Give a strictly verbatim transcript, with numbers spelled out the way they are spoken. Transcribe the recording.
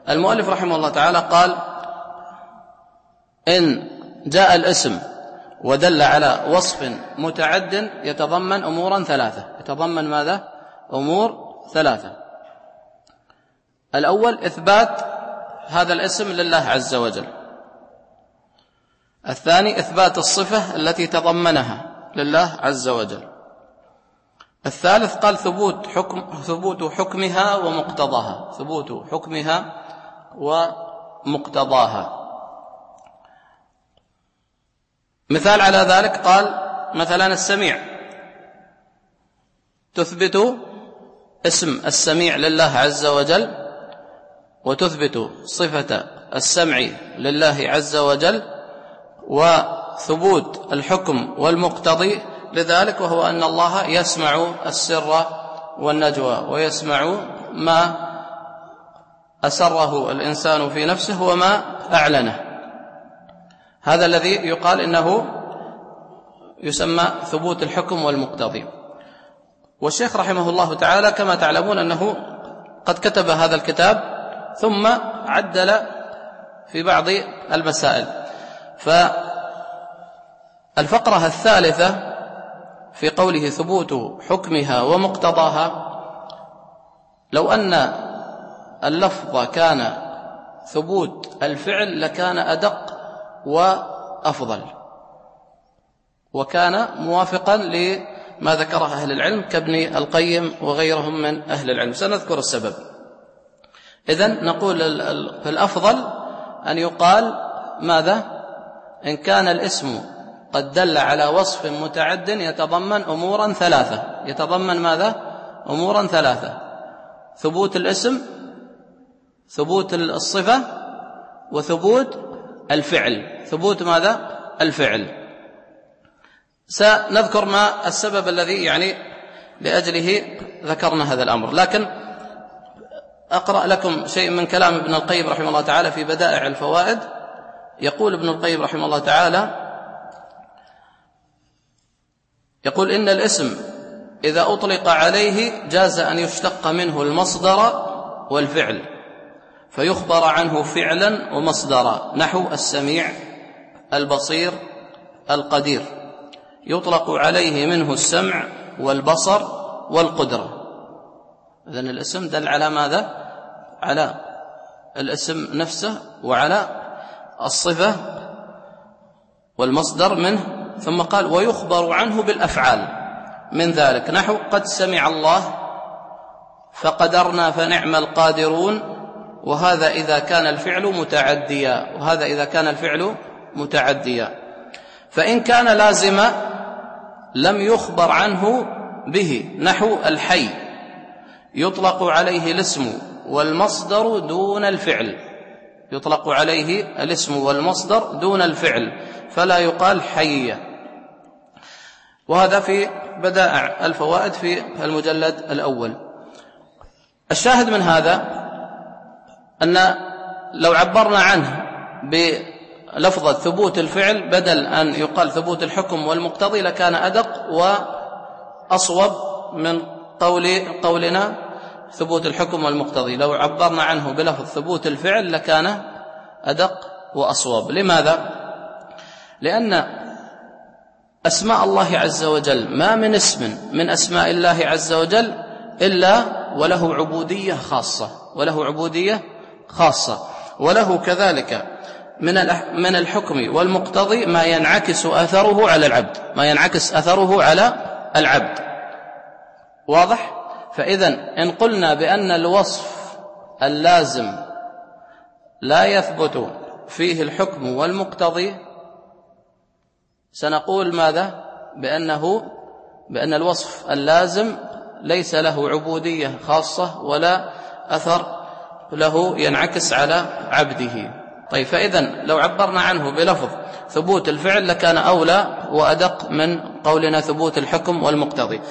المؤلف رحمه الله تعالى قال: إن جاء الاسم ودل على وصف متعد يتضمن أمورا ثلاثة. يتضمن ماذا؟ أمور ثلاثة. الأول إثبات هذا الاسم لله عز وجل. الثاني إثبات الصفة التي تضمنها لله عز وجل. الثالث قال ثبوت حكم ثبوت حكمها ومقتضاها ثبوت حكمها ومقتضاها. مثال على ذلك قال مثلا السميع، تثبت اسم السميع لله عز وجل وتثبت صفة السمع لله عز وجل وثبوت الحكم والمقتضي لذلك، وهو أن الله يسمع السر والنجوى ويسمع ما أسره الإنسان في نفسه وما أعلنه. هذا الذي يقال إنه يسمى ثبوت الحكم والمقتضي. والشيخ رحمه الله تعالى كما تعلمون أنه قد كتب هذا الكتاب ثم عدل في بعض المسائل. فالفقرة الثالثة في قوله ثبوت حكمها ومقتضاها، لو أن اللفظ كان ثبوت الفعل لكان أدق وأفضل، وكان موافقا لما ذكره أهل العلم كابن القيم وغيرهم من أهل العلم. سنذكر السبب. إذن نقول في الأفضل أن يقال ماذا؟ إن كان الاسم قد دل على وصف متعد يتضمن أمورا ثلاثة. يتضمن ماذا؟ أمورا ثلاثة: ثبوت الاسم، ثبوت الصفة، وثبوت الفعل. ثبوت ماذا؟ الفعل. سنذكر ما السبب الذي يعني لأجله ذكرنا هذا الأمر، لكن أقرأ لكم شيء من كلام ابن القيم رحمه الله تعالى في بدائع الفوائد. يقول ابن القيم رحمه الله تعالى: يقول إن الاسم إذا أطلق عليه جاز أن يشتق منه المصدر والفعل فيخبر عنه فعلا ومصدرا، نحو السميع، البصير، القدير، يطلق عليه منه السمع والبصر والقدرة. إذن الاسم دل على ماذا؟ على الاسم نفسه وعلى الصفة والمصدر منه. ثم قال: ويخبر عنه بالأفعال من ذلك، نحو قد سمع الله، فقدرنا فنعم القادرون. وهذا إذا كان الفعل متعديا وهذا إذا كان الفعل متعديا. فإن كان لازما لم يخبر عنه به، نحو الحي، يطلق عليه الاسم والمصدر دون الفعل. يطلق عليه الاسم والمصدر دون الفعل فلا يقال حي. وهذا في بدائع الفوائد في المجلد الأول. الشاهد من هذا أن لو عبرنا عنه بلفظة ثبوت الفعل بدل أن يقال ثبوت الحكم والمقتضي لكان أدق وأصوب من قول قولنا ثبوت الحكم والمقتضي. لو عبرنا عنه بلفظ ثبوت الفعل لكان أدق وأصوب. لماذا؟ لأن أسماء الله عز وجل ما من اسم من أسماء الله عز وجل إلا وله عبودية خاصة وله عبودية خاصة وله كذلك من من الحكم والمقتضي ما ينعكس أثره على العبد ما ينعكس أثره على العبد. واضح؟ فإذن إن قلنا بأن الوصف اللازم لا يثبت فيه الحكم والمقتضي سنقول ماذا؟ بأنه بأن الوصف اللازم ليس له عبودية خاصة ولا أثر له ينعكس على عبده. طيب، فإذن لو عبرنا عنه بلفظ ثبوت الفعل لكان أولى وأدق من قولنا ثبوت الحكم والمقتضي.